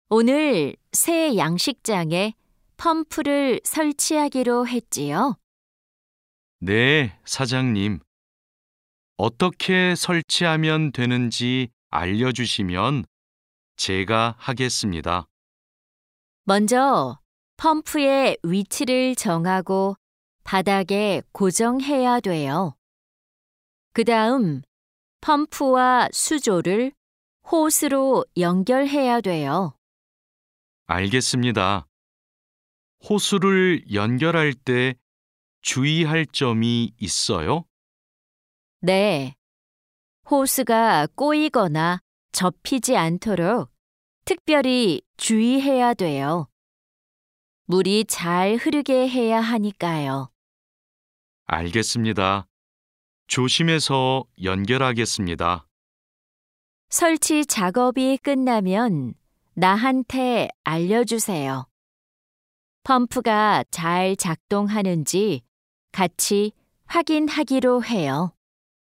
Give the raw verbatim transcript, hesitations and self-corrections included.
오늘 새 양식장에 펌프를 설치하기로 했지요. 네, 사장님. 어떻게 설치하면 되는지 알려주시면 제가 하겠습니다. 먼저 펌프의 위치를 정하고 바닥에 고정해야 돼요. 그 다음 펌프와 수조를 호스로 연결해야 돼요. 알겠습니다. 호수를 연결할 때 주의할 점이 있어요? 네. 호스가 꼬이거나 접히지 않도록 특별히 주의해야 돼요. 물이 잘 흐르게 해야 하니까요. 알겠습니다. 조심해서 연결하겠습니다. 설치 작업이 끝나면 나한테 알려주세요. 펌프가 잘 작동하는지 같이 확인하기로 해요.